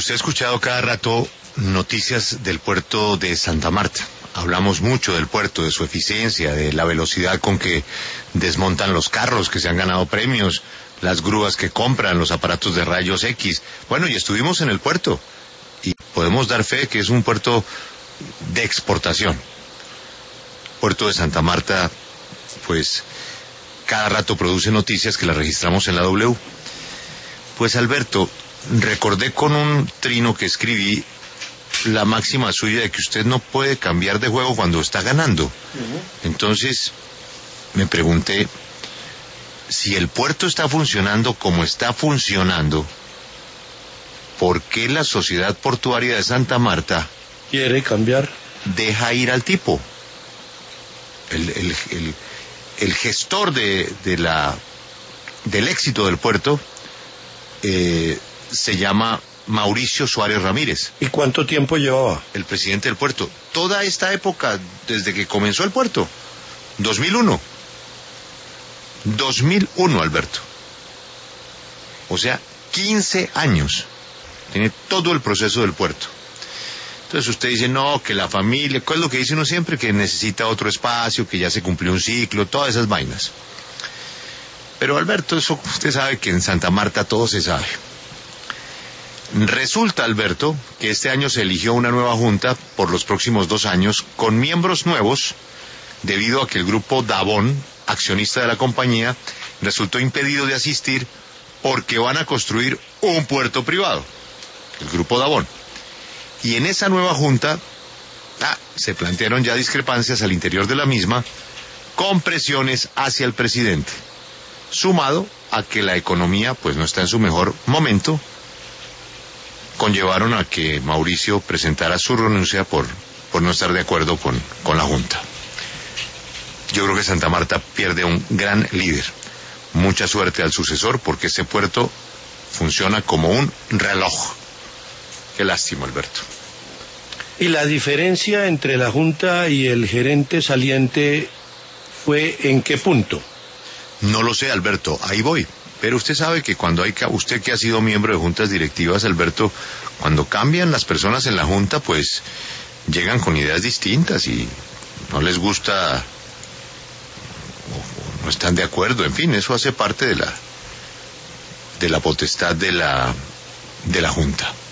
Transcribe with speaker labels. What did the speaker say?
Speaker 1: Usted ha escuchado cada rato noticias del puerto de Santa Marta. Hablamos mucho del puerto, de su eficiencia, de la velocidad con que desmontan los carros que se han ganado premios, las grúas que compran, los aparatos de rayos X. Bueno, y estuvimos en el puerto y podemos dar fe que es un puerto de exportación. Puerto de Santa Marta, pues, cada rato produce noticias que las registramos en la W. Pues, Alberto, recordé con un trino que escribí la máxima suya de que usted no puede cambiar de juego cuando está ganando. Entonces, me pregunté, si el puerto está funcionando como está funcionando, ¿por qué la Sociedad Portuaria de Santa Marta
Speaker 2: quiere cambiar?
Speaker 1: Deja ir al tipo? El gestor del éxito del puerto se llama Mauricio Suárez Ramírez.
Speaker 2: ¿Y cuánto tiempo llevaba?
Speaker 1: El presidente del puerto. Toda esta época, desde que comenzó el puerto. 2001. 2001, Alberto. O sea, 15 años. Tiene todo el proceso del puerto. Entonces usted dice, no, que la familia, ¿cuál es lo que dice uno siempre? Que necesita otro espacio, que ya se cumplió un ciclo, todas esas vainas. Pero, Alberto, eso usted sabe que en Santa Marta todo se sabe. Resulta, Alberto, que este año se eligió una nueva junta por los próximos 2 años con miembros nuevos debido a que el grupo Davon, accionista de la compañía, resultó impedido de asistir porque van a construir un puerto privado, el grupo Davon. Y en esa nueva junta se plantearon ya discrepancias al interior de la misma con presiones hacia el presidente, sumado a que la economía pues no está en su mejor momento, conllevaron a que Mauricio presentara su renuncia por no estar de acuerdo con la Junta. Yo creo que Santa Marta pierde un gran líder. Mucha suerte al sucesor, porque ese puerto funciona como un reloj. Qué lástima, Alberto.
Speaker 2: ¿Y la diferencia entre la Junta y el gerente saliente fue en qué punto?
Speaker 1: No lo sé, Alberto, ahí voy. Pero usted sabe que cuando usted que ha sido miembro de juntas directivas, Alberto, cuando cambian las personas en la junta, pues llegan con ideas distintas y no les gusta o no están de acuerdo. En fin, eso hace parte de la potestad de la junta.